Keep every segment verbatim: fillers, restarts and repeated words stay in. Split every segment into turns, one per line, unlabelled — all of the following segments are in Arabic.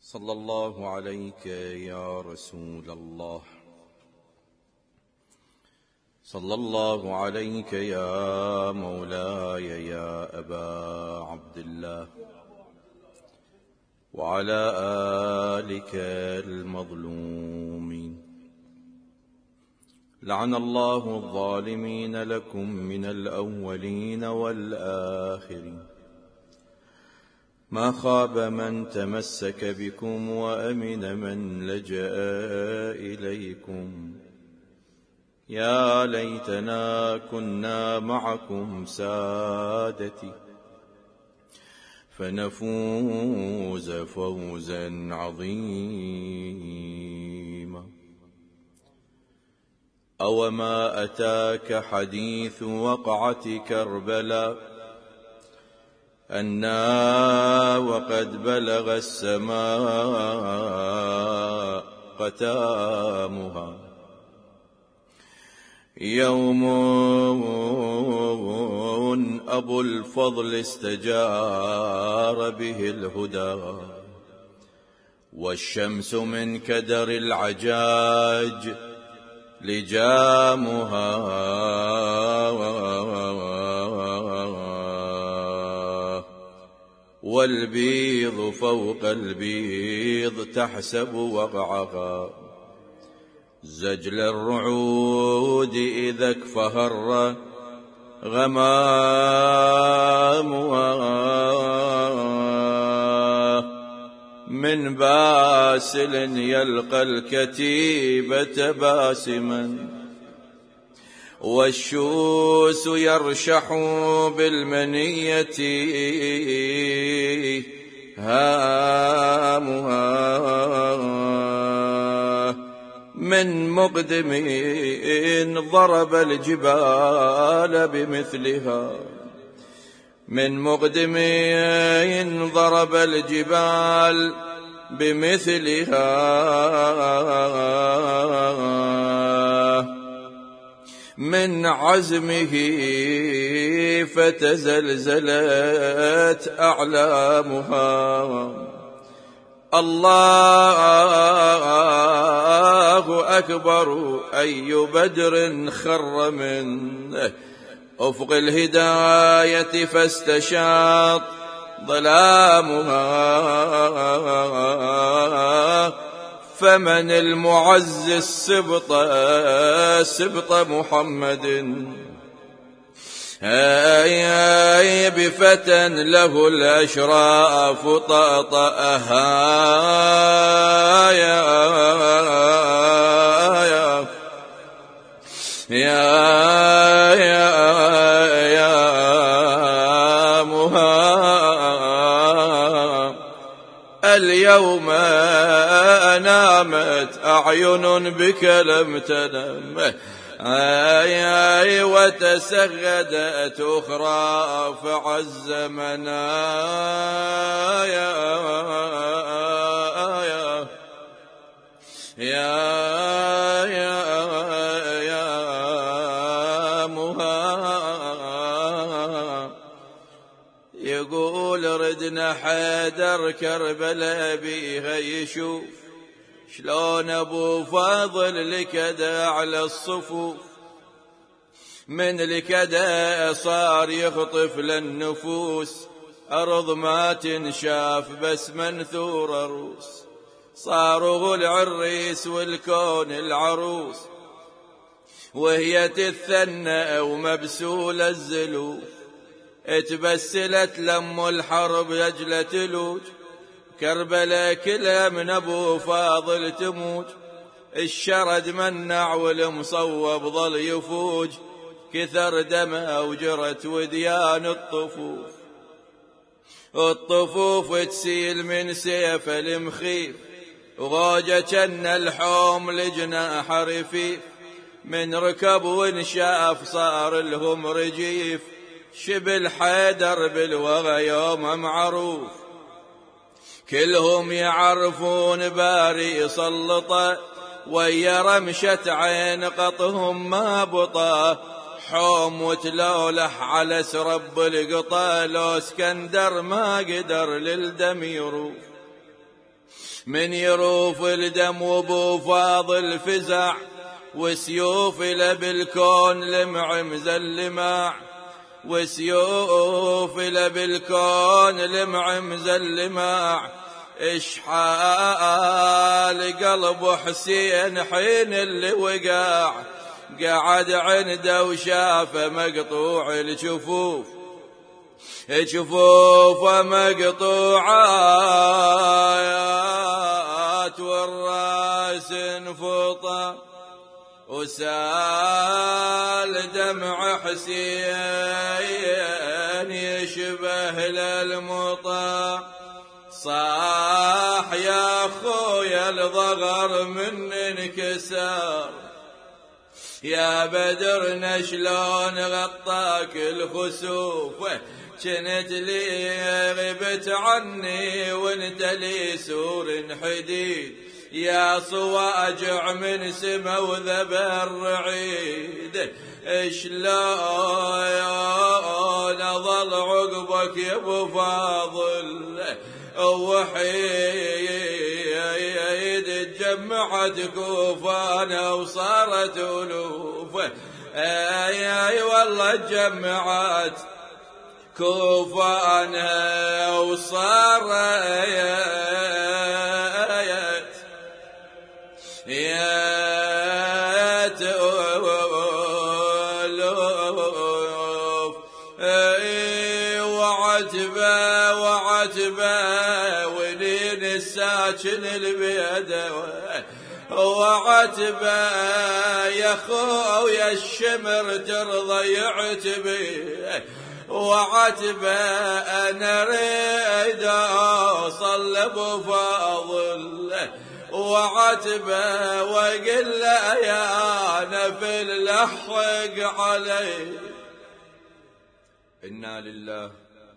صلى الله عليك يا رسول الله، صلى الله عليك يا مولاي يا أبا عبد الله، وعلى آلك المظلومين. لعن الله الظالمين لكم من الأولين والآخرين. ما خاب من تمسك بكم وأمن من لجأ إليكم. يا ليتنا كنا معكم سادتي فنفوز فوزا عظيما. أوما أتاك حديث وقعة كربلاء أنا وقد بلغ السماء قتامها. يوم أبو الفضل استجار به الهدى، والشمس من كدر العجاج لجامها. والبيض فوق البيض تحسب وقعها. زجل الرعود إذا اكفهر غمامها. من باسل يلقى الكتيبة باسما، والشوس يرشح بالمنية هامها. من مقدم ضرب الجبال بمثلها، من مقدم ضرب الجبال بمثلها. من عزمه فتزلزلت أعلامها. الله أكبر أي بدر خر من أفق الهداية فاستشاط ظلامها. فمن المعز السبط سبط محمد، هاي بفتى له الأشراف طأطأها. يا يا يا يا مها. اليوم نامت أعين بك لم تنم، آي آي وتسغدت أخرى فعز منايا. يا يا يا يا مها. يقول ردنا حيدر كربلاء بيها يشوف شلون أبو فاضل لكدا على الصفوف. من لكدا صار يخطف للنفوس، أرض ما تنشاف بس منثور روس. صاروا العريس والكون العروس، وهي تثنى ومبسول الزلوف. اتبسلت لم الحرب يجل تلوج، كربلاء كلها من أبو فاضل تموج. الشرد منع والمصوب ظل يفوج، كثر دمه وجرت وديان الطفوف. الطفوف تسيل من سيف المخيف، وغوجة كن الحوم لجناح رفيف. من ركب وانشاف صار لهم رجيف، شبل حيدر بالوغى يوم معروف. كلهم يعرفون باري سلطه، ويا رمشة عين قطهم ما بطا. حوم وتلولح على سرب القطا، لو اسكندر ما قدر للدم يروف. من يروف الدم وبو فاضل فزع، وسيوف له بالكون لمع مزلمع، وسيوف له بالكون لمع مزلمع. اشحال قلب حسين حين اللي وقع، قعد عنده وشافه مقطوع الجفوف، جفوفه مقطوعات والراس انفطى، وسال دمع حسين يشبه للمطى. صاح يا خويا الضغر من انكسر، يا بدرنا شلون غطاك الخسوف، كنت لي غبت عني وانت لي سور حديد، يا صواجع من سما وذبى الرعيد. شلون اظل عقبك يا ابو فاضل، وحيد تجمعت كوفانا وصارت ألوف، اي اي والله تجمعت كوفانا وصارت يا تألوف. وعتبة وعتبة ولين الساكن البيد، وعتبة يا خويا الشمر ترضى يعتبي، وعتبة أنا ريد أوصل لأبو فاضل، وعتبة وقل يا نفي اللحق علي. إنا لله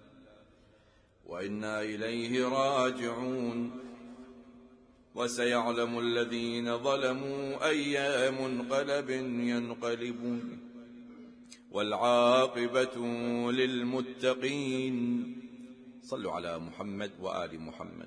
وإنا إليه راجعون، وسيعلم الذين ظلموا أي منقلب ينقلبون، والعاقبة للمتقين. صلوا على محمد وآل محمد.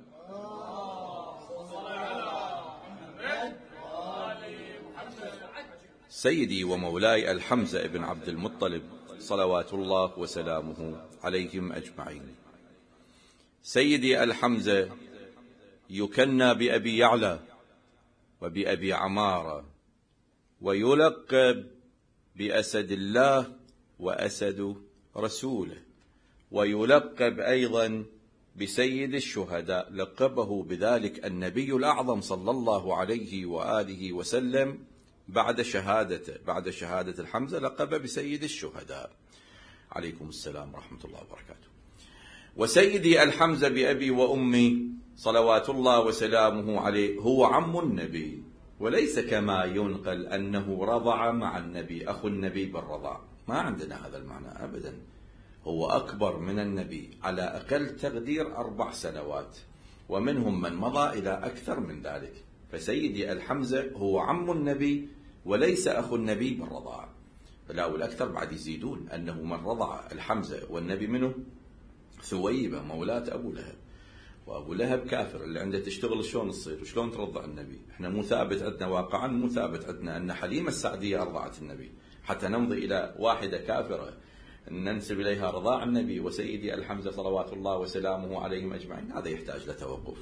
سيدي ومولاي الحمزة بن عبد المطلب صلوات الله وسلامه عليهم أجمعين. سيدي الحمزة يكنى بأبي يعلى وبأبي عمارة، ويلقب بأسد الله وأسد رسوله، ويلقب أيضا بسيد الشهداء، لقبه بذلك النبي الأعظم صلى الله عليه وآله وسلم بعد شهادته، بعد شهادة الحمزة لقب بسيد الشهداء عليكم السلام ورحمة الله وبركاته. وسيدي الحمزة بأبي وأمي صلوات الله وسلامه عليه هو عم النبي، وليس كما ينقل أنه رضع مع النبي، أخو النبي بالرضاع، ما عندنا هذا المعنى أبدا. هو أكبر من النبي على أقل تقدير أربع سنوات، ومنهم من مضى إلى أكثر من ذلك. فسيدي الحمزة هو عم النبي وليس أخو النبي بالرضاع. لا، والأكثر بعد يزيدون أنه من رضع الحمزة والنبي منه ثويبة مولاة أبو لهب، وأبو لهب كافر، اللي عنده تشتغل شلون تصير وشلون ترضع النبي. احنا مو ثابت عندنا واقعا، مو ثابت عندنا أن حليمة السعدية أرضعت النبي، حتى نمضي إلى واحدة كافرة ننسب إليها رضاع النبي وسيدي الحمزة صلوات الله وسلامه عليهم أجمعين، هذا يحتاج لتوقف.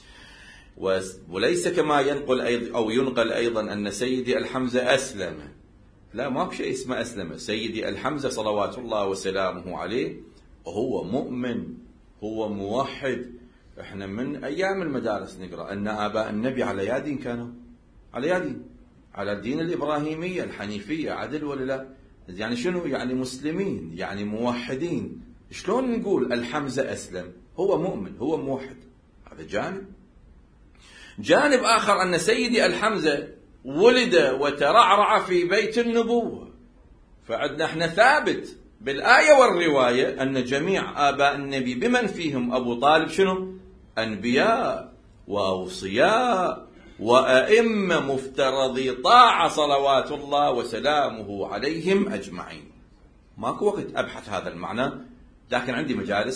وليس كما ينقل أيضا أو ينقل أيضا أن سيدي الحمزة أسلم، لا، ما بشيء اسمه أسلم. سيدي الحمزة صلوات الله وسلامه عليه هو مؤمن، هو موحد. احنا من أيام المدارس نقرأ أن آباء النبي على يادين، كانوا على يادين، على الدين الإبراهيمية الحنيفية، عدل ولا لا؟ يعني شنو يعني مسلمين، يعني موحدين. شلون نقول الحمزة أسلم؟ هو مؤمن، هو موحد. هذا جانب. جانب آخر أن سيدي الحمزة ولد وترعرع في بيت النبوة، فعندنا احنا ثابت بالآية والرواية أن جميع آباء النبي بمن فيهم أبو طالب شنو؟ أنبياء وأوصياء وأئمة مفترضي طاعة صلوات الله وسلامه عليهم أجمعين. ماكو وقت أبحث هذا المعنى، لكن عندي مجالس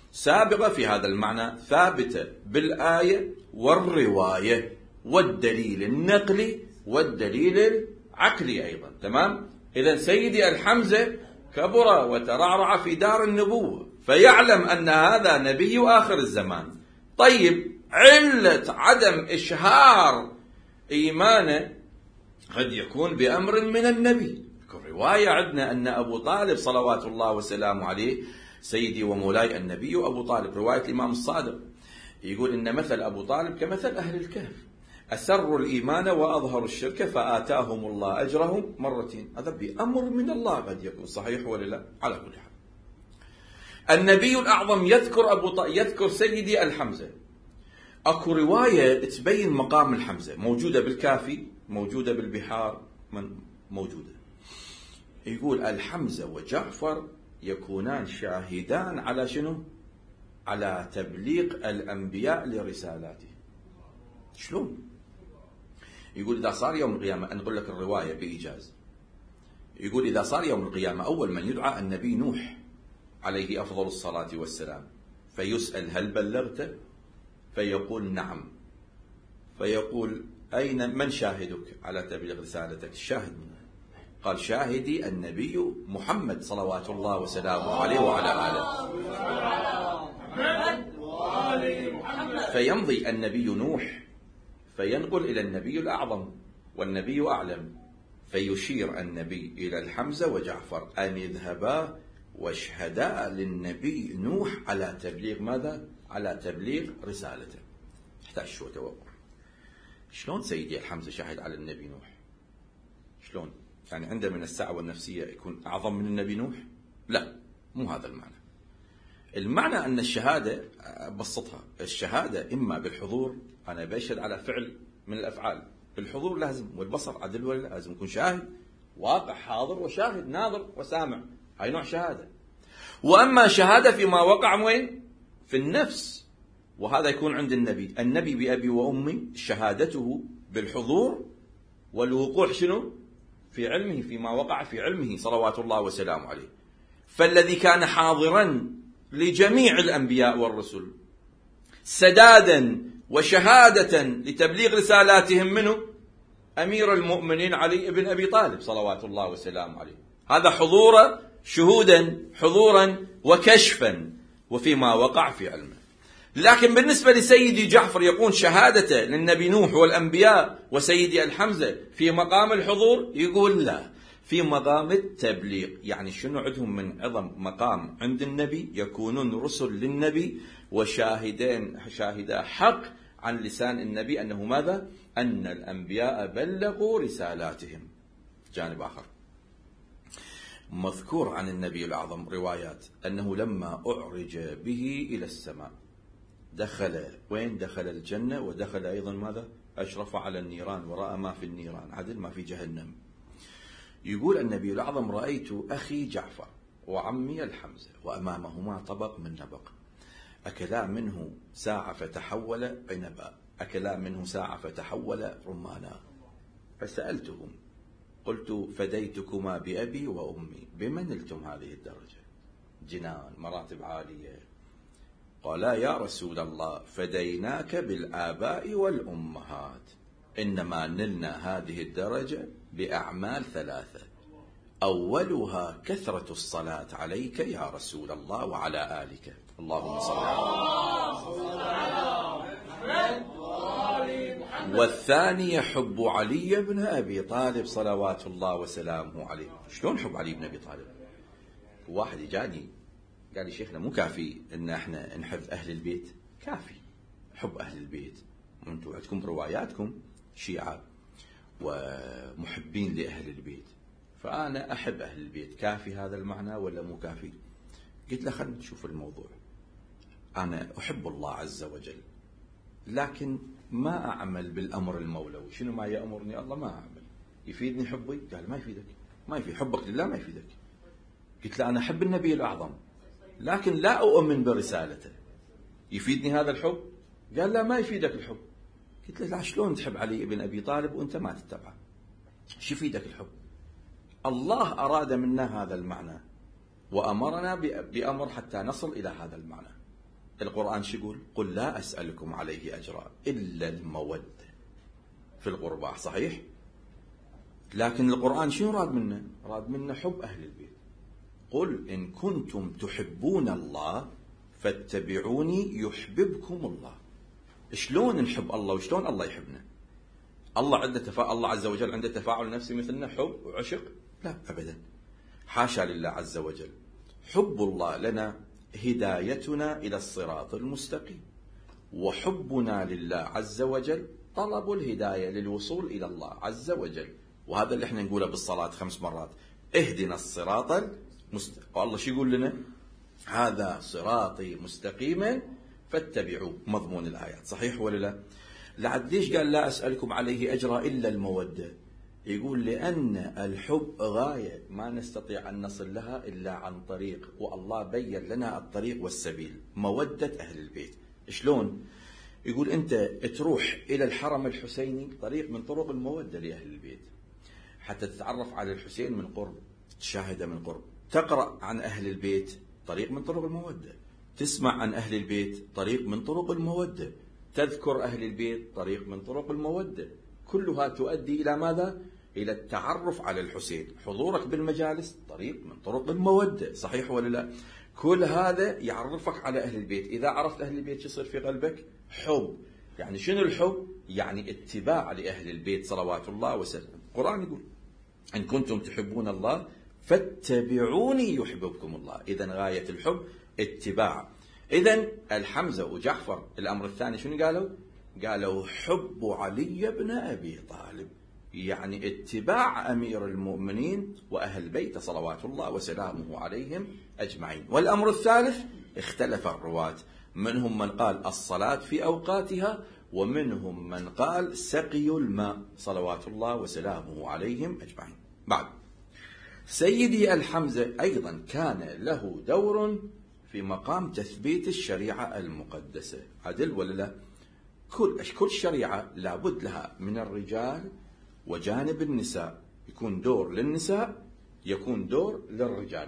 سابقة في هذا المعنى، ثابتة بالآية والرواية والدليل النقلي والدليل العقلي أيضا. تمام؟ إذن سيدي الحمزة كبر وترعرع في دار النبوة، فيعلم أن هذا نبي آخر الزمان. طيب، علة عدم إشهار إيمانه قد يكون بأمر من النبي. رواية عندنا أن أبو طالب صلوات الله وسلامه عليه سيدي ومولاي النبي أبو طالب، رواية الإمام الصادق، يقول إن مثل أبو طالب كمثل أهل الكهف، أسروا الإيمان وأظهروا الشرك فآتاهم الله أجرهم مرتين. هذا بأمر من الله، قد يكون صحيح ولا لا؟ على كل حال النبي الأعظم يذكر أبو ط... يذكر سيدي الحمزة. أكو رواية تبين مقام الحمزة، موجودة بالكافي، موجودة بالبحار، من موجودة. يقول الحمزة وجعفر يكونان شاهدان على شنو؟ على تبليغ الأنبياء لرسالاته. شلون؟ يقول إذا صار يوم القيامة، أنا أقول لك الرواية بإيجاز، يقول إذا صار يوم القيامة أول من يدعى النبي نوح عليه أفضل الصلاة والسلام، فيسأل هل بلغت؟ فيقول نعم. فيقول أين من شاهدك على تبليغ رسالتك؟ الشاهد منه. قال شاهدي النبي محمد صلوات الله وسلامه عليه وعلى آله. فيمضي النبي نوح فينقل إلى النبي الأعظم والنبي أعلم، فيشير النبي إلى الحمزة وجعفر أن يذهبا واشهدا للنبي نوح على تبليغ ماذا؟ على تبليغ رسالته. يحتاج شو توقع. شلون سيدي الحمزة شاهد على النبي نوح؟ شلون؟ يعني عنده من السعوة النفسية يكون أعظم من النبي نوح؟ لا، مو هذا المعنى. المعنى أن الشهادة، بسطها، الشهادة إما بالحضور، أنا بشهد على فعل من الأفعال، بالحضور لازم، والبصر عدل ولا لازم يكون شاهد، واقع حاضر وشاهد ناظر وسامع، هاي نوع شهادة. وأما شهادة فيما وقع وين؟ في النفس، وهذا يكون عند النبي. النبي بأبي وأمي شهادته بالحضور والوقوع شنو؟ في علمه، فيما وقع في علمه صلوات الله وسلامه عليه. فالذي كان حاضرا لجميع الأنبياء والرسل سدادا وشهادة لتبليغ رسالاتهم منه أمير المؤمنين علي بن أبي طالب صلوات الله وسلامه عليه. هذا حضورا، شهودا، حضورا وكشفا، وفيما وقع في علمه. لكن بالنسبة لسيدي جعفر يقول شهادته للنبي نوح والأنبياء وسيدي الحمزة في مقام الحضور، يقول لا، في مقام التبليغ. يعني شنو عندهم من عظم مقام عند النبي؟ يكونون رسل للنبي وشاهدين، شاهدا حق عن لسان النبي أنه ماذا؟ أن الأنبياء بلغوا رسالاتهم. جانب آخر مذكور عن النبي الأعظم روايات أنه لما أعرج به إلى السماء دخل وين؟ دخل الجنة، ودخل أيضا ماذا؟ أشرف على النيران ورأى ما في النيران، عدل ما في جهنم. يقول النبي الأعظم رأيت أخي جعفر وعمي الحمزة وأمامهما طبق من نبق، أكلا منه ساعة فتحول عنبا، أكلا منه ساعة فتحول رمانا. فسألتهم قلت فديتكما بأبي وأمي، بمن نلتم هذه الدرجة؟ جنان، مراتب عالية. قالا يا رسول الله فديناك بالآباء والأمهات، إنما نلنا هذه الدرجة بأعمال ثلاثة، أولها كثرة الصلاة عليك يا رسول الله وعلى آلك، اللهم صل على محمد، والثانية حب علي بن أبي طالب صلوات الله وسلامه عليه. شلون حب علي بن أبي طالب؟ واحد جاني قال لي شيخنا مو كافي ان احنا نحب اهل البيت؟ كافي حب اهل البيت، وانتم عندكم رواياتكم شيعة ومحبين لاهل البيت، فانا احب اهل البيت، كافي هذا المعنى ولا مو كافي؟ قلت له خلينا نشوف الموضوع. انا احب الله عز وجل، لكن ما اعمل بالامر المولوي، شنو ما يامرني الله ما اعمل. يفيدني حبي؟ قال ما يفيدك، ما يفيد حبك لله، ما يفيدك. قلت له انا احب النبي الاعظم لكن لا أؤمن برسالته، يفيدني هذا الحب؟ قال لا ما يفيدك الحب. قلت له لا، شلون تحب علي بن أبي طالب وأنت ما تتبعه؟ شو يفيدك الحب؟ الله أراد منا هذا المعنى وأمرنا بأمر حتى نصل إلى هذا المعنى. القرآن شو يقول؟ قل لا أسألكم عليه أجرا إلا المودة في القربى، صحيح؟ لكن القرآن شنو راد منا؟ راد منا حب أهل البيت. قل إن كنتم تحبون الله فاتبعوني يحببكم الله. شلون نحب الله وشلون الله يحبنا؟ الله عنده تفاعل، الله عز وجل عنده تفاعل نفسي مثلنا، حب وعشق؟ لا أبدا، حاشا لله عز وجل. حب الله لنا هدايتنا إلى الصراط المستقيم، وحبنا لله عز وجل طلب الهداية للوصول إلى الله عز وجل. وهذا اللي احنا نقوله بالصلاة خمس مرات، اهدنا الصراط المستقيم. والله شو يقول لنا؟ هذا صراطي مستقيما فاتبعوه، مضمون الآيات، صحيح ولا لا؟ لعد ليش قال لا أسألكم عليه أجرا إلا المودة؟ يقول لأن الحب غاية ما نستطيع أن نصل لها إلا عن طريق، والله بين لنا الطريق والسبيل، مودة أهل البيت. شلون؟ يقول أنت تروح إلى الحرم الحسيني، طريق من طرق المودة لأهل البيت، حتى تتعرف على الحسين من قرب، تشاهده من قرب، تقرأ عن أهل البيت، طريق من طرق المودة، تسمع عن أهل البيت، طريق من طرق المودة، تذكر أهل البيت، طريق من طرق المودة. كلها تؤدي إلى ماذا؟ إلى التعرف على الحسين. حضورك بالمجالس طريق من طرق المودة، صحيح ولا لا؟ كل هذا يعرفك على أهل البيت. إذا عرفت أهل البيت شو يصير في قلبك؟ حب. يعني شنو الحب؟ يعني اتباع لأهل البيت صلوات الله وسلم. القرآن يقول إن كنتم تحبون الله فاتبعوني يحببكم الله. إذن غاية الحب اتباع. إذن الحمزة وجعفر الأمر الثاني شنو قالوا؟ قالوا حب علي بن أبي طالب، يعني اتباع أمير المؤمنين وأهل بيت صلوات الله وسلامه عليهم أجمعين. والأمر الثالث اختلف الرواة، منهم من قال الصلاة في أوقاتها، ومنهم من قال سقي الماء صلوات الله وسلامه عليهم أجمعين. بعد سيدي الحمزة أيضا كان له دور في مقام تثبيت الشريعة المقدسة، عدل ولا لا؟ كل كل شريعة لابد لها من الرجال وجانب النساء، يكون دور للنساء يكون دور للرجال.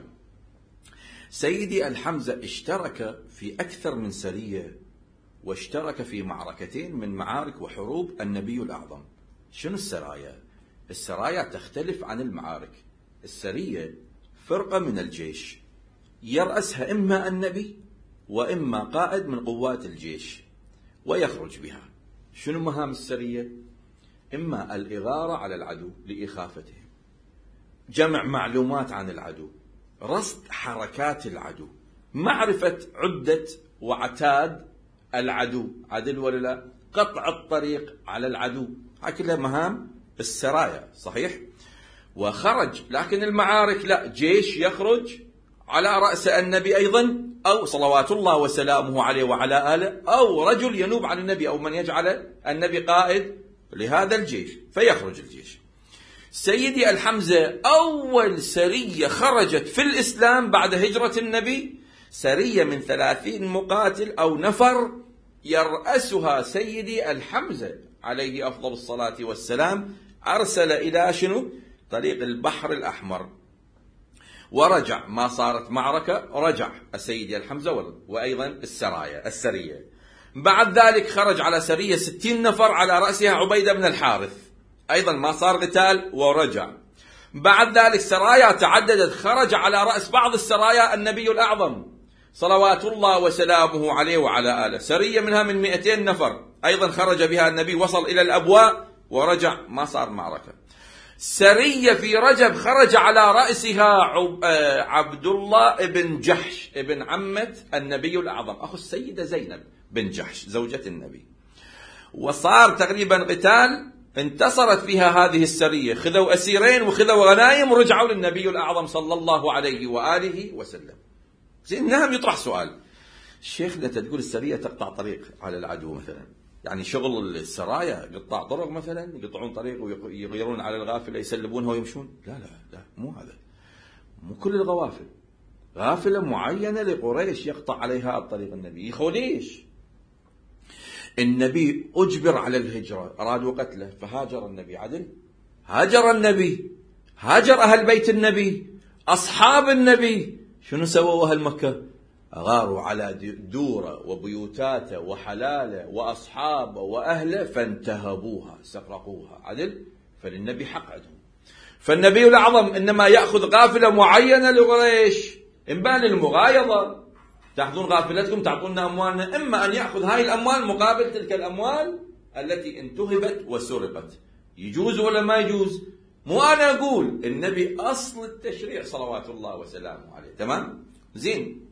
سيدي الحمزة اشترك في أكثر من سرية، واشترك في معركتين من معارك وحروب النبي الأعظم. شنو السرايا؟ السرايا تختلف عن المعارك. السرية فرقة من الجيش يرأسها إما النبي وإما قائد من قوات الجيش ويخرج بها. شنو مهام السرية؟ إما الإغارة على العدو لإخافتهم، جمع معلومات عن العدو، رصد حركات العدو، معرفة عدة وعتاد العدو، عدل ولا لا؟ قطع الطريق على العدو. هاي كلها مهام السرايا، صحيح؟ وخرج، لكن المعارك لا، جيش يخرج على رأس النبي أيضا، أو صلوات الله وسلامه عليه وعلى آله، أو رجل ينوب عن النبي، أو من يجعل النبي قائد لهذا الجيش فيخرج الجيش. سيدي الحمزة أول سرية خرجت في الإسلام بعد هجرة النبي، سرية من ثلاثين مقاتل أو نفر يرأسها سيدي الحمزة عليه أفضل الصلاة والسلام، أرسل إلى شنو؟ طريق البحر الأحمر، ورجع، ما صارت معركة، رجع السيدي الحمزة وأيضا السرايا السرية. بعد ذلك خرج على سرية ستين نفر على رأسها عبيدة بن الحارث، أيضا ما صار قتال ورجع. بعد ذلك سرايا تعددت، خرج على رأس بعض السرايا النبي الأعظم صلوات الله وسلامه عليه وعلى آله، سرية منها من مئتين نفر أيضا خرج بها النبي، وصل إلى الأبواء ورجع، ما صار معركة. سرية في رجب خرج على رأسها عبد الله بن جحش ابن عمة النبي الأعظم، أخو السيدة زينب بن جحش زوجة النبي، وصار تقريبا قتال انتصرت فيها هذه السرية، خذوا أسيرين وخذوا غنائم ورجعوا للنبي الأعظم صلى الله عليه وآله وسلم. زين، نعم يطرح سؤال، الشيخ لا تقول السرية تقطع طريق على العدو مثلا، يعني شغل السرايا قطاع طرق مثلا، يقطعون طريق ويغيرون على الغافلة يسلبونها ويمشون؟ لا لا لا، مو هذا، مو كل الغوافل، غافلة معينة لقريش يقطع عليها الطريق النبي. يخو ليش؟ النبي أجبر على الهجرة، أرادوا قتله فهاجر النبي، عدل؟ هاجر النبي، هاجر أهل بيت النبي، أصحاب النبي، شنو سووا أهل مكة؟ غاروا على دوره وبيوتاته وحلاله وأصحابه وأهله فانتهبوها استقرقوها. عدل؟ فللنبي حق عندهم. فالنبي الأعظم إنما يأخذ قافلة معينة لقريش إن بان المغايضة، تأخذون قافلتكم تعطونا أموالنا، إما أن يأخذ هاي الأموال مقابل تلك الأموال التي انتهبت وسرقت. يجوز ولا ما يجوز؟ مو أنا أقول، النبي أصل التشريع صلوات الله وسلامه عليه. تمام؟ زين.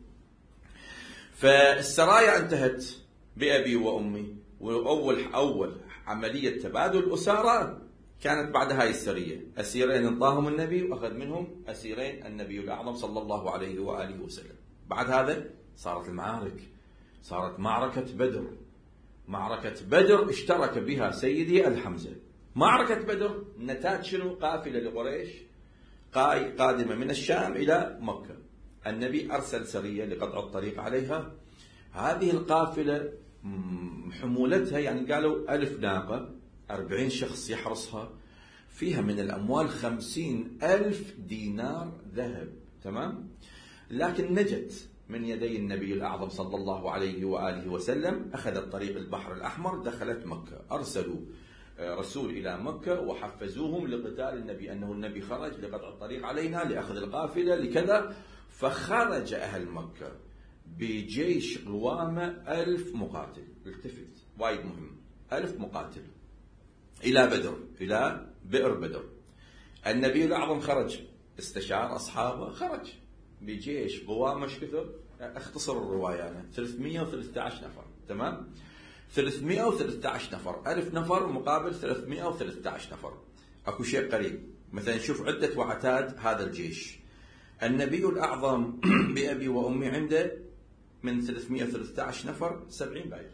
فالسرايا انتهت بأبي وأمي، وأول أول عملية تبادل أسارى كانت بعد هاي السرية. أسيرين انطاهم النبي وأخذ منهم أسيرين النبي الأعظم صلى الله عليه وآله وسلم. بعد هذا صارت المعارك، صارت معركة بدر. معركة بدر اشترك بها سيدي الحمزة. معركة بدر نتاج شنو؟ قافلة لقريش قادمة من الشام إلى مكة. النبي أرسل سرية لقطع الطريق عليها. هذه القافلة حمولتها يعني قالوا ألف ناقة، أربعين شخص يحرسها، فيها من الأموال خمسين ألف دينار ذهب. تمام؟ لكن نجت من يدي النبي الأعظم صلى الله عليه وآله وسلم، أخذت طريق البحر الأحمر، دخلت مكة. أرسلوا رسول إلى مكة وحفزوهم لقتال النبي، أنه النبي خرج لقطع الطريق علينا، لأخذ القافلة، لكذا. فخرج أهل مكة بجيش قوامة ألف مقاتل. التفت، وايد مهم، ألف مقاتل إلى بدر، إلى بئر بدر. النبي الأعظم خرج، استشار أصحابه، خرج بجيش قوامة ايش كثر؟ اختصر الرواية أنا، ثلاثمئة وثلاثة عشر نفر. تمام؟ ثلاثمئة وثلاثة عشر نفر، ألف نفر مقابل ثلاثمئة وثلاثة عشر نفر. أكو شيء قريب. مثلا شوف عدة وعتاد هذا الجيش. النبي الأعظم بأبي وأمي عنده من ثلاثمئة وثلاثة عشر نفر سبعين باير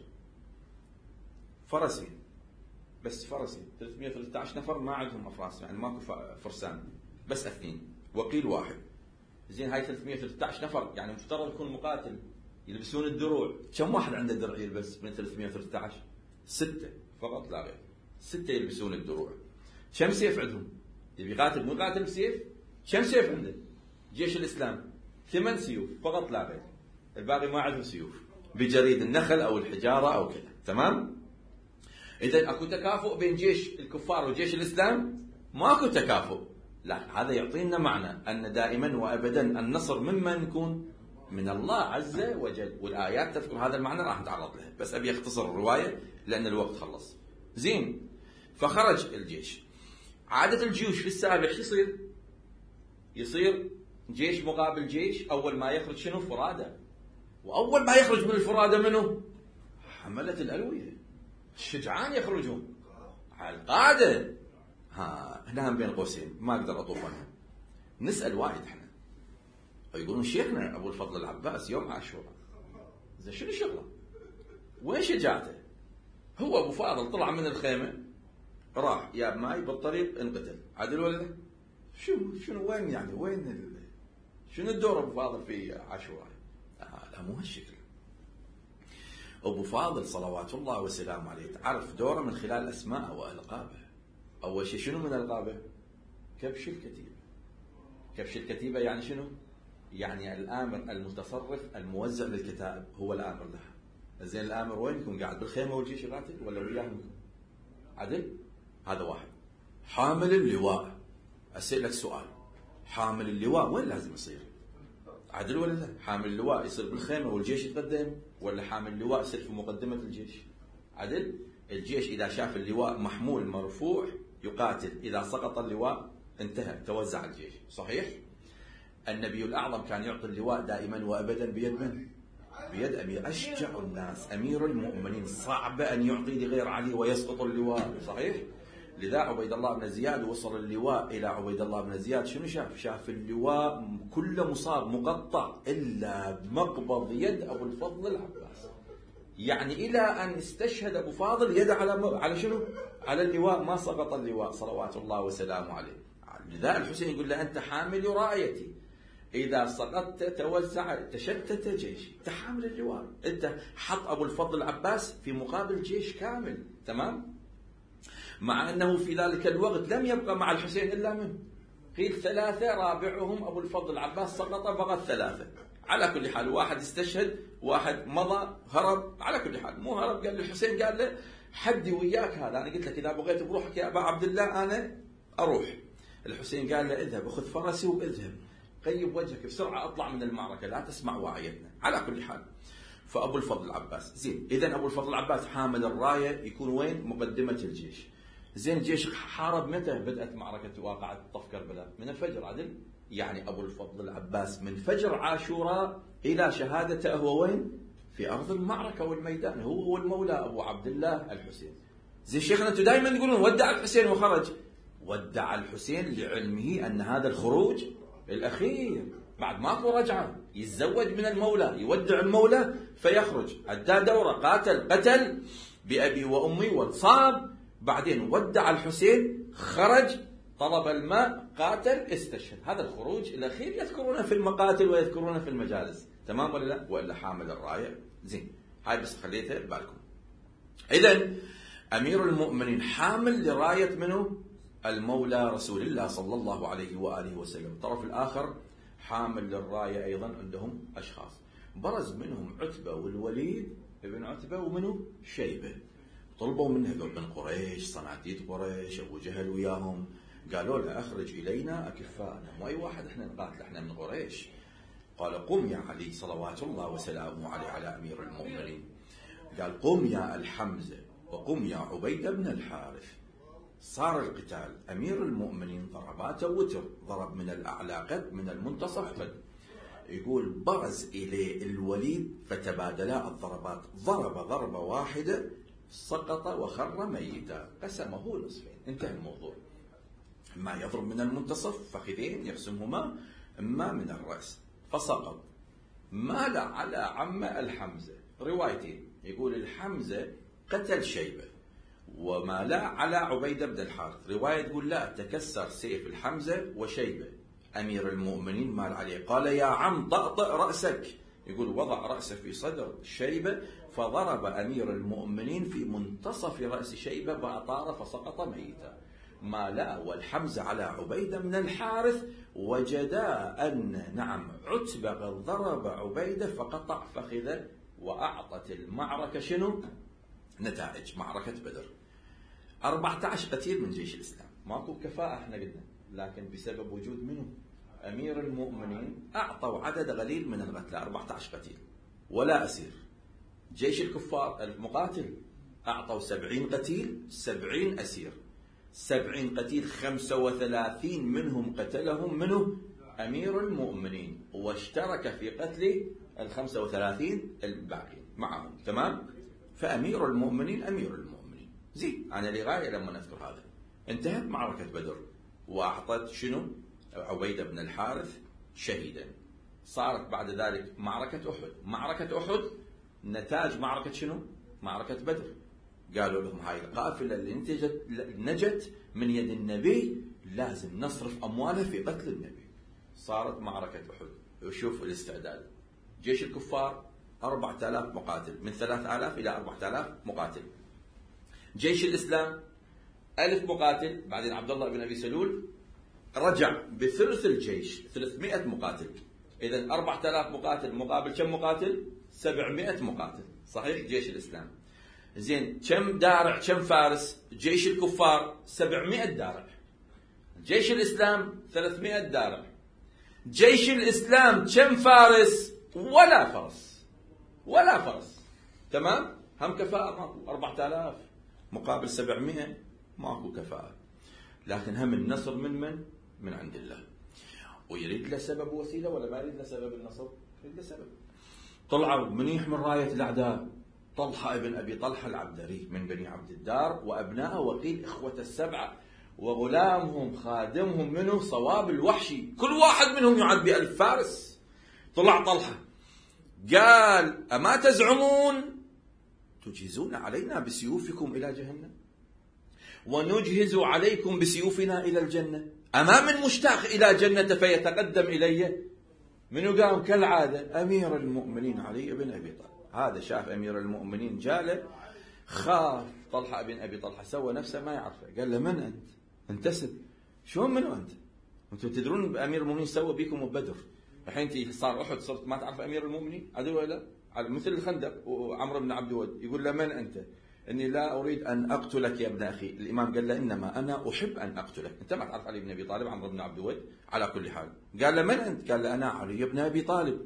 فرسين، بس فرسين. ثلاثمئة وثلاثة عشر نفر ما عندهم أفراس، يعني ماكو فرسان، بس اثنين، وقيل واحد. زين، هاي ثلاثمئة وثلاثة عشر نفر يعني مفترض يكون مقاتل، يلبسون الدروع. كم واحد عنده درع يلبس من ثلاثمئة وثلاثة عشر؟ ستة فقط لا غير. ستة يلبسون الدروع. كم سيف عندهم؟ يبي يقاتل مو يقاتل بسيف؟ كم سيف عنده؟ جيش الإسلام ثمان سيوف فقط لا غير، الباقي ما عندهم سيوف، بجريد النخل أو الحجارة أو كذا. تمام؟ إذا أكو تكافؤ بين جيش الكفار وجيش الإسلام؟ ماكو تكافؤ. لا، هذا يعطينا معنى أن دائما وأبدا النصر ممن يكون؟ من الله عز وجل، والآيات تذكر هذا المعنى، راح نتعرض له، بس أبي أختصر الرواية لأن الوقت خلص. زين، فخرج الجيش. عادة الجيوش في السابق شو يصير؟ يصير جيش مقابل جيش. أول ما يخرج شنو؟ فرادة. وأول ما يخرج من الفرادة منه؟ حملة الألوية الشجعان يخرجون على القادة. ها هنا بين قوسين ما أقدر أطوف عنها. نسأل واحد احنا، يقولون شيخنا أبو الفضل العباس يوم عاشوراء، زين شنو شغله؟ وين شجاعته؟ هو أبو فاضل طلع من الخيمة، راح ياب ماي بالطريق انقتل. عدل ولا لا؟ شو شنو وين يعني وين شنو الدور أبو فاضل في عاشوراء؟ آه لا، مو هالشكل. أبو فاضل صلوات الله وسلامه عليه تعرف دوره من خلال أسماءه وألقابه. أول شيء شنو من ألقابه؟ كبش الكتيبة. كبش الكتيبة يعني شنو؟ يعني الآمر المتصرف الموزع للكتائب هو الآمر لها. زين، الآمر وين يكون؟ قاعد بالخيمة والجيش يقاتل ولا وياهم؟ عدل؟ هذا واحد. حامل اللواء، أسألك سؤال، حامل اللواء وين لازم يصير؟ عدل ولا لا؟ حامل اللواء يصير بالخيمة والجيش يتقدم، ولا حامل اللواء يصير في مقدمة الجيش؟ عدل؟ الجيش إذا شاف اللواء محمول مرفوع يقاتل، إذا سقط اللواء انتهى، توزع الجيش. صحيح؟ النبي الأعظم كان يعطي اللواء دائما وأبدا بيد من؟ بيد أمير، أشجع الناس، أمير المؤمنين، صعب أن يعطي لغير علي ويسقط اللواء. صحيح؟ لذا عبيد الله بن زياد وصل اللواء إلى عبيد الله بن زياد، شنو شاف؟ شاف اللواء كله مصاب مقطع إلا مقبض يد أبو الفضل العباس، يعني إلى أن استشهد أبو فاضل يد على على شنو؟ على اللواء، ما سقط اللواء صلوات الله وسلامه عليه. لذا الحسين يقول له أنت حامل رايتي، إذا سقطت توزع تشتت جيشي، أنت حامل اللواء، أنت حط أبو الفضل العباس في مقابل جيش كامل. تمام؟ مع أنه في ذلك الوقت لم يبقى مع الحسين إلا من؟ قيل ثلاثة، رابعهم أبو الفضل العباس سقط، بقت ثلاثة. على كل حال واحد استشهد، واحد مضى هرب، على كل حال مو هرب، قال للحسين قال له حدي وياك هذا، انا قلت لك اذا بغيت بروحك يا ابا عبد الله انا اروح. الحسين قال له اذهب خذ فرسي واذهب، قيب وجهك بسرعه اطلع من المعركه لا تسمع واعيتنا. على كل حال فابو الفضل العباس، زين اذا ابو الفضل العباس حامل الرايه يكون وين؟ مقدمه الجيش. زين الجيش حارب متى بدات معركه واقعه طف كربلاء؟ من الفجر عدل، يعني ابو الفضل العباس من فجر عاشوراء الى شهادته هو وين؟ في ارض المعركه والميدان، هو والمولى ابو عبد الله الحسين. زين شيخنا انتم دائما تقولون ودع الحسين وخرج، ودع الحسين لعلمه ان هذا الخروج الاخير، بعد ماكو رجعه، يتزوج من المولى، يودع المولى فيخرج، ادى دوره، قاتل قتل بابي وامي واتصاب، بعدين ودع الحسين، خرج، طلب الماء، قاتل، استشهد. هذا الخروج الاخير يذكرونه في المقاتل ويذكرونه في المجالس، تمام ولا لا؟ والا حامل الرايه. زين هاي بس خليتها ببالكم. اذا امير المؤمنين حامل لرايه منه؟ المولى رسول الله صلى الله عليه واله وسلم. الطرف الاخر حامل للرايه ايضا عندهم اشخاص، برز منهم عتبه والوليد ابن عتبه ومنه شيبه. طلبوا منه هذول من قريش، صناديد قريش، ابو جهل وياهم، قالوا له اخرج الينا اكفاءنا، مو اي واحد احنا نقاتل، احنا من قريش. قال قم يا علي صلوات الله وسلامه عليه على امير المؤمنين، قال قم يا الحمزه وقم يا عبيده بن الحارث. صار القتال، امير المؤمنين ضرباته وتر، ضرب من الاعلى قد، من المنتصف قد. يقول برز اليه الوليد فتبادلا الضربات، ضرب ضربه واحده سقط وخر ميتا، قسمه نصفين، انتهى الموضوع. اما يضرب من المنتصف فخذين يقسمهما، اما من الراس فسقط. مال على عم الحمزه، روايتين، يقول الحمزه قتل شيبه، ومال على عبيده بن الحارث، روايه تقول لا، تكسر سيف الحمزه وشيبه، امير المؤمنين مال عليه، قال يا عم طأطئ راسك، يقول وضع راسه في صدر شيبه فضرب امير المؤمنين في منتصف راس شيبه فاطار فسقط ميتا. مالا والحمزه على عبيده بن الحارث، وجدا ان نعم عتبه قد ضرب عبيده فقطع فخذه، واعطت المعركه شنو؟ نتائج معركه بدر. أربعة عشر قتيل من جيش الاسلام، ماكو كفاءه احنا قلنا، لكن بسبب وجود منه امير المؤمنين اعطوا عدد قليل من القتلى، أربعة عشر قتيل ولا اسير. جيش الكفار المقاتل اعطوا سبعين قتيل، سبعين اسير. سبعين قتيل خمسة وثلاثين منهم قتلهم منه امير المؤمنين، واشترك في قتل الخمسة وثلاثين الباقين معهم، تمام؟ فامير المؤمنين امير المؤمنين. زين انا لغايه لما نذكر هذا، انتهت معركه بدر واعطت شنو؟ عبيده بن الحارث شهيدا. صارت بعد ذلك معركه احد. معركه احد نتاج معركه شنو؟ معركه بدر. قالوا لهم هاي القافله اللي نتجت نجت من يد النبي لازم نصرف اموالها في قتل النبي. صارت معركه احد. وشوف الاستعداد، جيش الكفار أربعة آلاف مقاتل، من ثلاثة آلاف إلى أربعة آلاف مقاتل. جيش الإسلام ألف مقاتل، بعدين عبد الله بن أبي سلول رجع بثلث الجيش، ثلاثمائة مقاتل. إذا أربعة آلاف مقاتل مقابل كم مقاتل؟ سبعمائة مقاتل، صحيح؟ جيش الإسلام. زين كم دارع كم فارس؟ جيش الكفار سبعمائة دارع، جيش الإسلام ثلاثمائة دارع. جيش الإسلام كم فارس؟ ولا فرس، ولا فرس، تمام؟ هم كفاءة ماكو، أربعة آلاف مقابل سبعمائة ماكو كفاءة. لكن هم النصر من من؟ من عند الله. ويريد له سبب وسيلة ولا ما يريد له سبب النصر؟ يريد له سبب. طلعوا من يحمل راية الأعداء؟ طلحة ابن أبي طلحة العبدري من بني عبد الدار، وأبناءه وقيل إخوة السبعة، وغلامهم خادمهم منه صواب الوحشي، كل واحد منهم يعد بألف فارس. طلع طلحة قال أما تزعمون تجهزون علينا بسيوفكم إلى جهنم ونجهز عليكم بسيوفنا إلى الجنة؟ أما من مشتاق إلى جنة فيتقدم إلي؟ منو قام؟ كالعادة أمير المؤمنين علي بن أبي طالب. هذا شاف أمير المؤمنين جاله، خاف طلحة بن أبي طلحة، سوى نفسه ما يعرفه، قال له من أنت؟ انتسب. شلون منو أنت؟ أنتم تدرون أمير المؤمنين سوى بكم ببدر؟ الحين صار أحد صرت ما تعرف أمير المؤمنين عدو ولا مثل الخندق وعمرو بن عبد الود يقول له من أنت؟ إني لا أريد أن أقتلك يا ابن أخي. الإمام قال له إنما أنا أحب أن أقتلك. أنت ما تعرف علي بن أبي طالب عمرو بن عبد الود على كل حال. قال له من أنت؟ قال له أنا علي بن أبي طالب.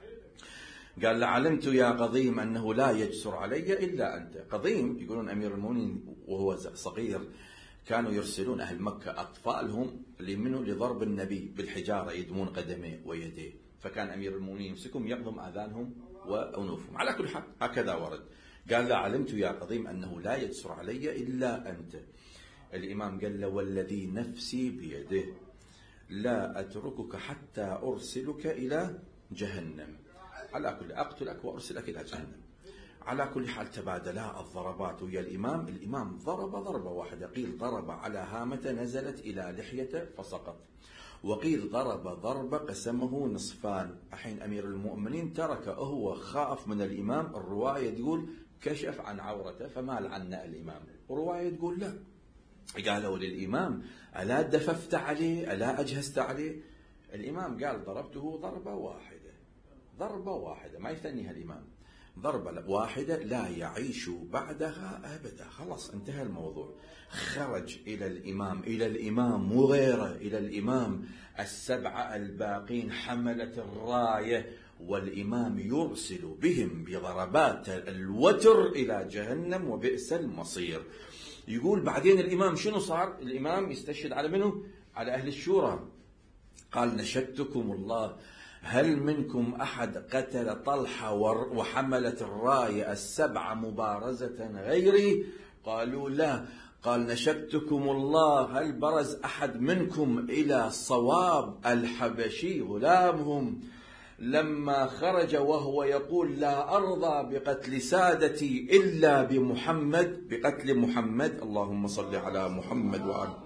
قال له علمت يا قضيم أنه لا يجسر علي إلا أنت. قضيم يقولون أمير المؤمنين وهو صغير كانوا يرسلون أهل مكة أطفالهم لمنه لضرب النبي بالحجارة يدمون قدميه ويديه، فكان أمير المؤمنين يمسكهم يقضم آذانهم وأنوفهم. على كل حال هكذا ورد. قال له علمت يا قضيم أنه لا يجسر علي إلا أنت. الإمام قال له والذي نفسي بيده لا أتركك حتى أرسلك إلى جهنم. على كل أقتلك وأرسلك إلى جهنم. على كل حال تبادلا الضربات ويا الإمام. الإمام ضرب ضربة واحدة، قيل ضرب على هامة نزلت إلى لحيته فسقط، وقيل ضرب ضربة قسمه نصفان. الحين أمير المؤمنين ترك هو خاف من الإمام. الرواية تقول كشف عن عورته فمال عنا الإمام، ورواية تقول لا، قالوا للإمام ألا دففت عليه ألا أجهزت عليه؟ الإمام قال ضربته ضربة واحدة، ضربة واحدة ما يثنيها الإمام، ضربة واحدة لا يعيش بعدها أبدا. خلاص انتهى الموضوع. خرج إلى الإمام إلى الإمام مو غيره، إلى الإمام السبعة الباقين حملة الراية، والإمام يرسل بهم بضربات الوتر إلى جهنم وبئس المصير. يقول بعدين الإمام شنو صار؟ الإمام يستشهد على منه؟ على أهل الشورى. قال نشدتكم الله هل منكم أحد قتل طلحة وحملة الراية السبعة مبارزة غيري؟ قالوا لا. قال نشدتكم الله هل برز أحد منكم إلى صواب الحبشي غلامهم لما خرج وهو يقول لا أرضى بقتل سادتي إلا بمحمد، بقتل محمد، اللهم صل على محمد وآله،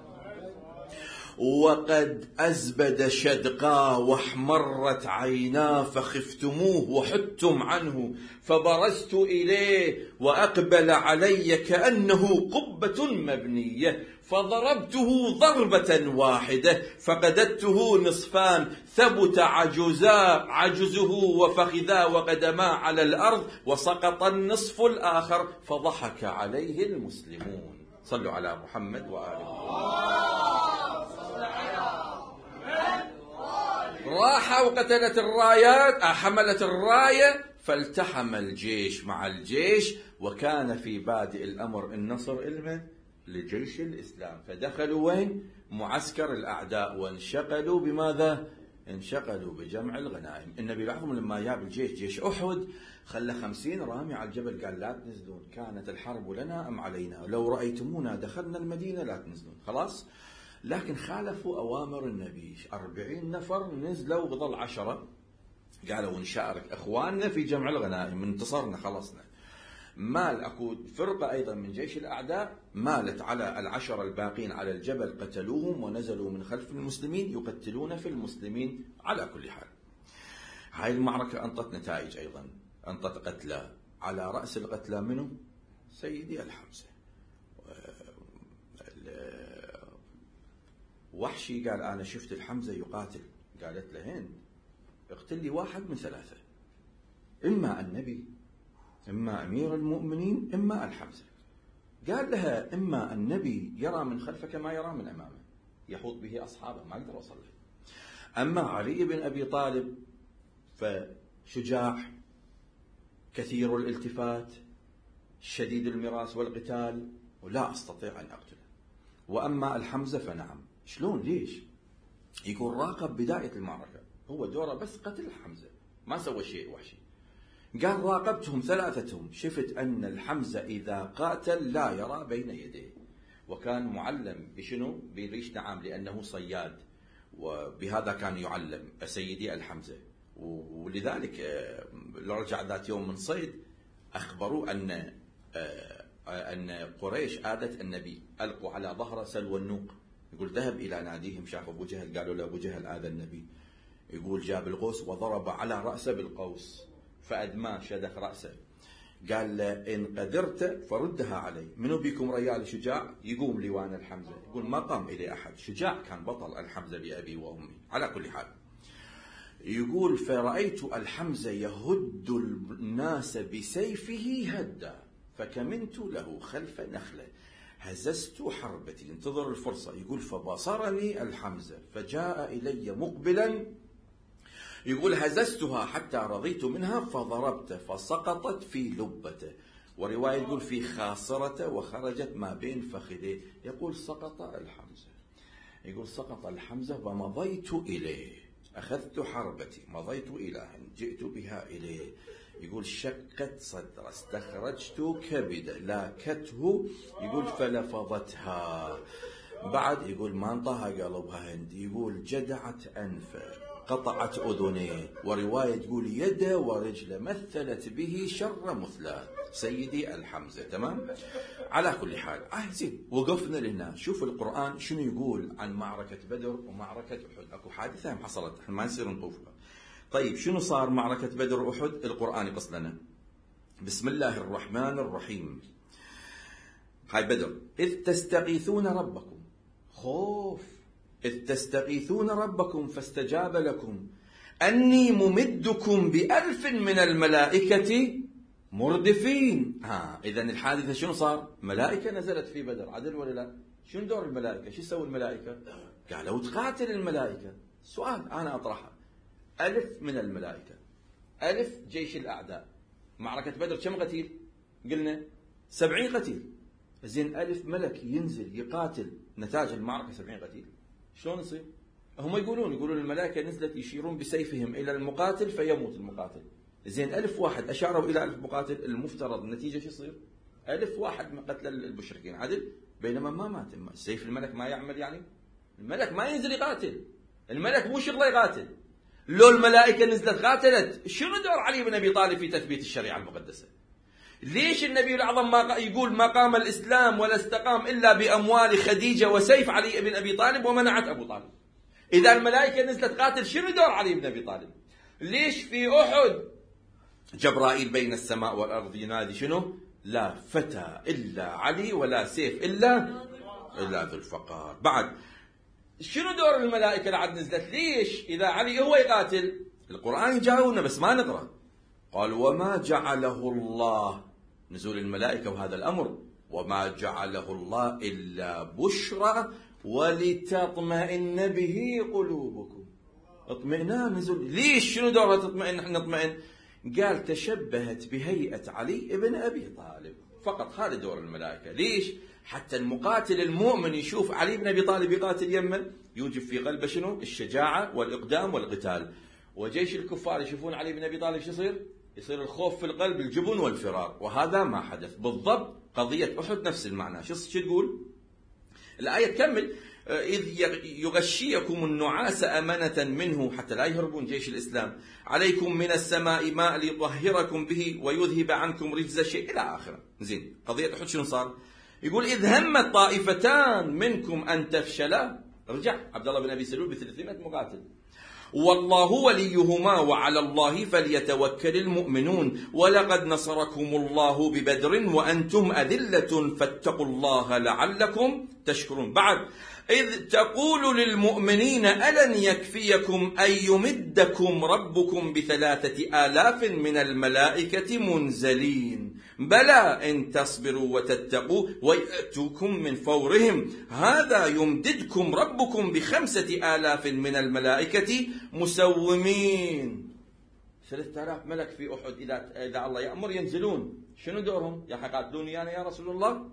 وقد أزبد شدقاه واحمرت عيناه فخفتموه وحدتم عنه فبرزت إليه وأقبل علي كأنه قبة مبنية فضربته ضربة واحدة فقددته نصفان ثبت عجزا عجزه وفخذا وقدما على الأرض وسقط النصف الآخر فضحك عليه المسلمون. صلوا على محمد وآله. راح وقتلت الرايات حملت الراية فالتحم الجيش مع الجيش، وكان في بادئ الأمر النصر المن لجيش الإسلام، فدخلوا وين؟ معسكر الأعداء وانشغلوا بماذا؟ انشغلوا بجمع الغنائم. النبي العظيم لما جاب الجيش جيش أحد خلى خمسين رامي على الجبل قال لا تنزلون، كانت الحرب لنا أم علينا، لو رأيتمونا دخلنا المدينة لا تنزلون. خلاص، لكن خالفوا أوامر النبي. أربعين نفر نزلوا وظل عشرة قالوا نشارك إخواننا في جمع الغنائم، انتصرنا خلصنا. مال أكو فرقة أيضا من جيش الأعداء مالت على العشرة الباقين على الجبل قتلوهم ونزلوا من خلف المسلمين يقتلون في المسلمين. على كل حال هاي المعركة أنطت نتائج أيضا، أنطت قتلى. على رأس القتلى منه سيدي الحمزة. وحشي قال أنا شفت الحمزة يقاتل. قالت له هند اقتل لي واحد من ثلاثة، إما النبي إما أمير المؤمنين إما الحمزة. قال لها إما النبي يرى من خلفك ما يرى من أمامه يحوط به أصحابه ما يقدر يوصل له، أما علي بن أبي طالب فشجاع كثير الالتفات شديد المراس والقتال ولا أستطيع أن أقتله، وأما الحمزة فنعم. شلون؟ ليش؟ يقول راقب بداية المعركة، هو دوره بس قتل الحمزة ما سوى شيء وحشي. قال راقبتهم ثلاثتهم شفت أن الحمزة إذا قاتل لا يرى بين يديه، وكان معلم بشنو؟ بريش نعام لأنه صياد، وبهذا كان يعلم سيدي الحمزة. ولذلك رجع ذات يوم من صيد أخبروا أن أن قريش آذت النبي، ألقوا على ظهره سلو النوق. يقول ذهب إلى ناديهم شاف أبو جهل قالوا له أبو جهل آذى النبي. يقول جاب القوس وضرب على رأسه بالقوس فأدماه شدخ رأسه. قال له إن قدرت فردها علي، منو بيكم ريال شجاع يقوم لوان الحمزة؟ يقول ما قام إلي أحد، شجاع كان بطل الحمزة بأبي وأمي. على كل حال يقول فرأيت الحمزة يهد الناس بسيفه هدا فكمنت له خلف نخلة هززت حربتي، انتظر الفرصة. يقول فبصرني الحمزة فجاء إلي مقبلا، يقول هززتها حتى رضيت منها فضربت فسقطت في لبته، ورواية يقول في خاصرته وخرجت ما بين فخذيه. يقول سقط الحمزة، يقول سقط الحمزة ومضيت إليه، أخذت حربتي مضيت إلى جئت بها إليه. يقول شقت صدره استخرجت كبده لاكته، يقول فلفظتها. بعد يقول ما انطاها قلبها هندي، يقول جدعت أنفه قطعت أذنيه، ورواية تقول يده ورجله مثلت به شر مثلى سيدي الحمزة. تمام. على كل حال آه زين وقفنا لهنا. شوف القرآن شنو يقول عن معركة بدر ومعركة أحد. أكو حادثة حصلت احنا ما نصير نطوفها. طيب شنو صار معركة بدر وأحد؟ القرآن يقص لنا. بسم الله الرحمن الرحيم. هاي بدر. إذ تستغيثون ربكم، خوف، إذ تستغيثون ربكم فاستجاب لكم أني ممدكم بألف من الملائكة مردفين. ها إذن الحادثة شنو صار؟ ملائكة نزلت في بدر، عدل ولا لا؟ شنو دور الملائكة؟ شو يسوي الملائكة؟ قالوا تقاتل الملائكة. سؤال أنا أطرحه، ألف من الملائكة، ألف جيش الأعداء، معركة بدر كم قتيل؟ قلنا سبعين قتيل. زين ألف ملك ينزل يقاتل نتاج المعركة سبعين قتيل، شلون يصير؟ هم يقولون يقولون الملائكة نزلت يشيرون بسيفهم إلى المقاتل فيموت المقاتل. زين ألف واحد أشاروا إلى ألف مقاتل، المفترض النتيجة شو يصير؟ ألف واحد قتل المشركين، عدل؟ بينما ما مات سيف الملك ما يعمل. يعني الملك ما ينزل يقاتل، الملك مو شغله يقاتل. لو الملائكة نزلت قاتلت، شنو دور علي بن أبي طالب في تثبيت الشريعة المقدسة؟ ليش النبي الأعظم ما يقول ما قام الإسلام ولا استقام إلا بأموال خديجة وسيف علي بن أبي طالب ومنعت أبو طالب؟ إذا الملائكة نزلت قاتل شنو دور علي بن أبي طالب؟ ليش في أحد جبرائيل بين السماء والأرض ينادي شنو؟ لا فتى إلا علي ولا سيف إلا إلا ذو الفقار. بعد شنو دور الملائكة لعد نزلت؟ ليش إذا علي هو يقاتل؟ القرآن يجاوبنا بس ما نقرأ. قال وما جعله الله، نزول الملائكة وهذا الأمر، وما جعله الله إلا بشرى ولتطمئن به قلوبكم. اطمئنان نزول. ليش شنو دورها تطمئن؟ احنا نطمئن. قال تشبهت بهيئة علي ابن أبي طالب فقط، هذا دور الملائكة. ليش؟ حتى المقاتل المؤمن يشوف علي بن أبي طالب يقاتل يمه يوجب في قلبه شنو؟ الشجاعة والإقدام والقتال. وجيش الكفار يشوفون علي بن أبي طالب شو يصير؟ يصير الخوف في القلب، الجبن والفرار. وهذا ما حدث بالضبط. قضية أحد نفس المعنى. شو شو تقول الآية؟ تكمل إذ يغشيكم النعاس أمنة منه حتى لا يهربون جيش الإسلام، عليكم من السماء ماء ليطهركم به ويذهب عنكم رجز الشيء إلى آخره. زين قضية أحد شنو صار؟ يقول إذ همت طائفتان منكم أن تفشلا، رجع عبد الله بن أبي سلول بثلاثمائة مقاتل، والله وليهما وعلى الله فليتوكل المؤمنون، ولقد نصركم الله ببدر وأنتم أذلة فاتقوا الله لعلكم تشكرون. بعد إذ تقول للمؤمنين ألن يكفيكم أن يمدكم ربكم بثلاثة آلاف من الملائكة منزلين، بلى إن تصبروا وتتقوا ويأتوكم من فورهم هذا يمددكم ربكم بخمسة آلاف من الملائكة مسومين. ثلاثة آلاف ملك في أحد إذا إذا الله يأمر ينزلون. شنو دورهم؟ يا حقاتلوني أنا يا رسول الله.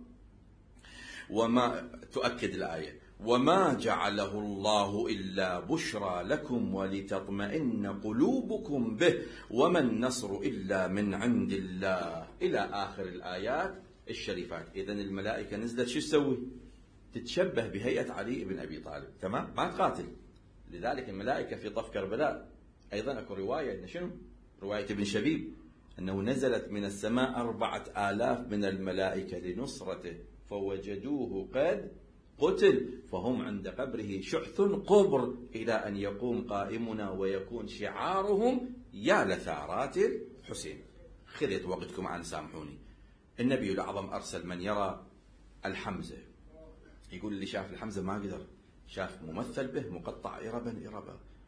وما تؤكد الآية وما جعله الله إلا بشرى لكم ولتطمئن قلوبكم به وما النصر إلا من عند الله إلى آخر الآيات الشريفات. إذن الملائكة نزلت شو تسوي؟ تتشبه بهيئة علي بن أبي طالب. تمام؟ ما تقاتل. لذلك الملائكة في طف كربلاء أيضا أكو رواية إن شنو؟ رواية ابن شبيب أنه نزلت من السماء أربعة آلاف من الملائكة لنصرته فوجدوه قد قتل فهم عند قبره شحث قبر إلى أن يقوم قائمنا ويكون شعارهم يا لثارات الحسين. خذت وقتكم عن سامحوني. النبي الأعظم أرسل من يرى الحمزة، يقول اللي شاف الحمزة ما قدر، شاف ممثل به مقطع إربا إربا،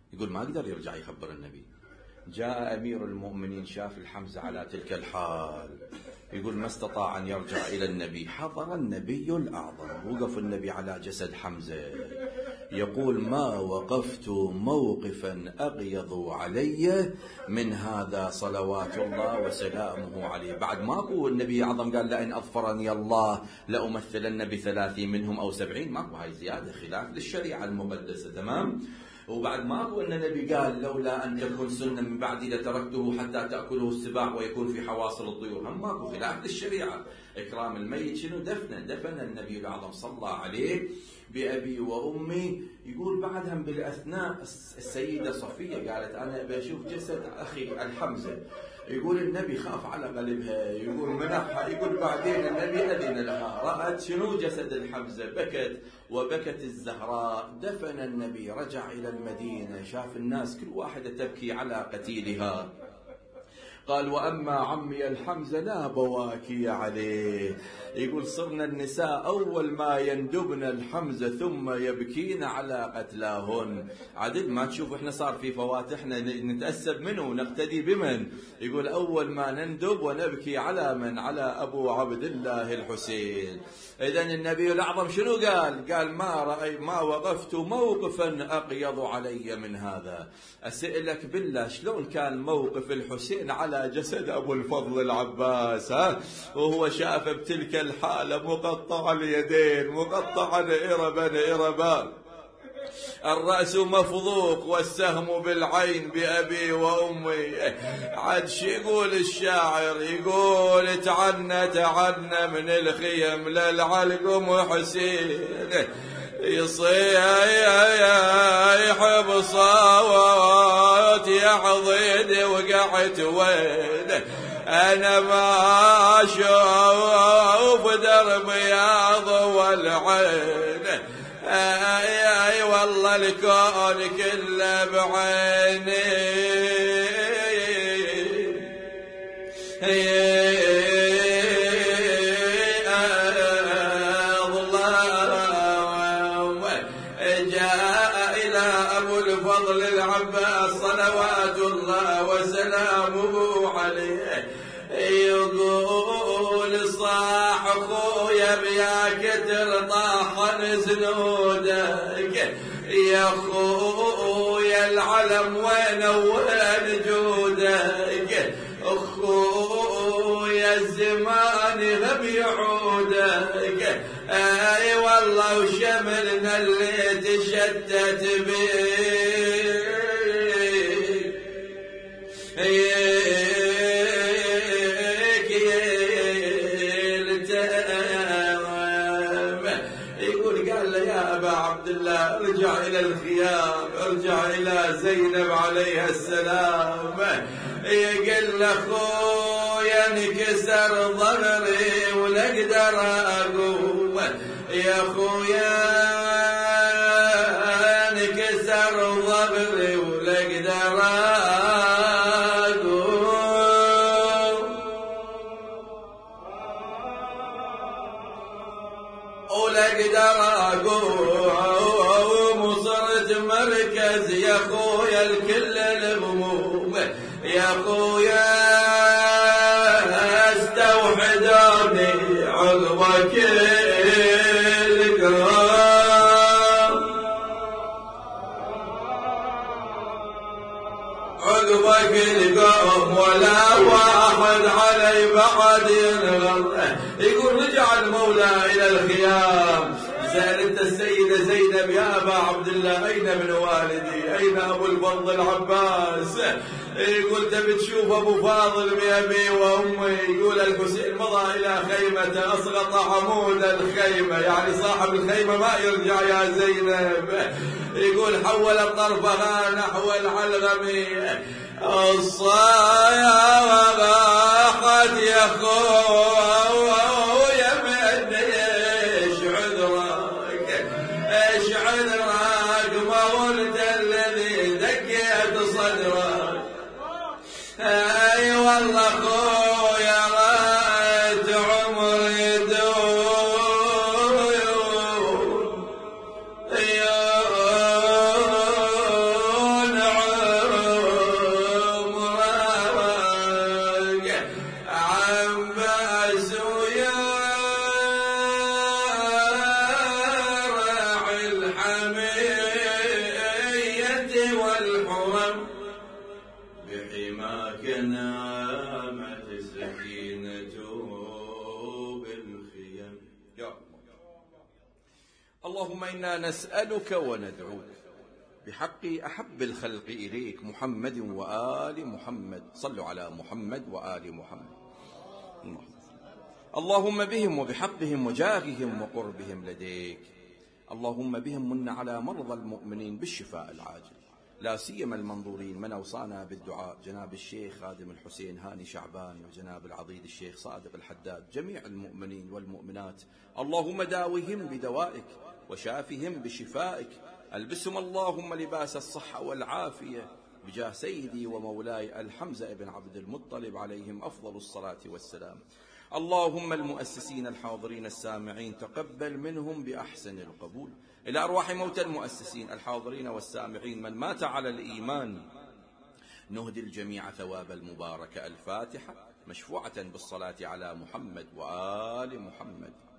يقول ما قدر يرجع يخبر النبي. جاء أمير المؤمنين شاف الحمزة على تلك الحال، يقول ما استطاع أن يرجع إلى النبي. حضر النبي الأعظم، وقف النبي على جسد حمزة، يقول ما وقفت موقفا أغيظ علي من هذا صلوات الله وسلامه عليه. بعد ماكو النبي الأعظم قال لئن أظفرني الله لأمثلن بثلاثين منهم أو سبعين، ماكو هاي زيادة خلاف للشريعة المقدسة، تمام. وبعد ماكو أن النبي قال لولا أن تكون سنة من بعدي لتركته حتى تأكله السباع ويكون في حواصل الطيور، هم ماكو خلاف للشريعة. إكرام الميت شنو؟ دفنه، دفن النبي الأعظم صلى عليه بأبي وأمي. يقول بعدها بالأثناء السيدة صفية قالت أنا بشوف جسد أخي الحمزة. يقول النبي خاف على قلبها، يقول منحها. يقول بعدين النبي أذن لها، رأت شنو جسد الحمزة، بكت وبكت الزهراء. دفن النبي، رجع إلى المدينة، شاف الناس كل واحدة تبكي على قتيلها. قال وأما عمي الحمزة لا بواكي عليه. يقول صرنا النساء أول ما يندبن الحمزة ثم يبكين على قتلاهن. عدل ما تشوف احنا صار في فواتحنا نتأسب منه ونقتدي بمن. يقول أول ما نندب ونبكي على من؟ على أبو عبد الله الحسين. إذن النبي الأعظم شنو قال؟ قال ما رأي ما وقفت موقفا أقيض علي من هذا. أسألك بالله شلون كان موقف الحسين على جسد أبو الفضل العباس، ها؟ وهو شاف بتلك الحالة مقطع اليدين، مقطع إربا إربا، الرأس مفضوق والسهم بالعين بأبي وأمي. عاد شي يقول الشاعر؟ يقول تعنا تعنا من الخيم للعلقم حسين، يصيح بصوت يحضيد وقعت وين. أنا ما أشوف درب ياض والعين، أي أي والله الكون كله بعيني. جاء إلى أبو الفضل العباس صلوات الله وسلامه عليه، يقول صاح خويا بيا كتر طاحن زنودك، يا خويا العلم وين وين جودك، اخويا الزمان غب يعودك. اي والله وشملنا اللي تشتت بيه. يقول قال له يا أبا عبد الله ارجع إلى الخيام، ارجع إلى زينب عليها السلام. يقول له خويا انكسر ظهري ولا اقدر اقوم، يا خويا انكسر ظهري ولا اقدر اقوم، ولا اقدر اقوم، وصرت مركز يا خويا الكل الهموم، يا خويا استوحدوني عقبك الكرام، عقبك الكرام ولا واحد علي بعد ينغض. يقول رجع المولى إلى الخيام، سألت السيدة زينب يا أبا عبد الله أين ابن والدي، أين أبو الفضل العباس؟ يقول تبي تشوف أبو فاضل بأبي وأمي؟ يقول الحسين مضى إلى خيمة أسقط عمود الخيمة، يعني صاحب الخيمة ما يرجع يا زينب. يقول حول طرفها نحو العلغمية، الصايا وراحت يا خويا مني ايش عذرك، ايش عذرك ما ولد الذي دقيت صدرك. اي والله خويا رأيت عمري دون اللهم إنا نسألك وندعوك بحق أحب الخلق إليك محمد وآل محمد، صلوا على محمد وآل محمد. اللهم بهم وبحقهم وجاههم وقربهم لديك، اللهم بهم من على مرضى المؤمنين بالشفاء العاجل، لا سيما المنظورين. من أوصانا بالدعاء جناب الشيخ خادم الحسين هاني شعبان، وجناب العضيد الشيخ صادق الحداد، جميع المؤمنين والمؤمنات. اللهم داوهم بدوائك وشافهم بشفائك، ألبسهم اللهم لباس الصحة والعافية بجاه سيدي ومولاي الحمزة بن عبد المطلب عليهم أفضل الصلاة والسلام. اللهم المؤسسين الحاضرين السامعين تقبل منهم بأحسن القبول. إلى أرواح موتى المؤسسين الحاضرين والسامعين من مات على الإيمان نهدي الجميع ثواب المباركة. الفاتحة مشفوعة بالصلاة على محمد وآل محمد.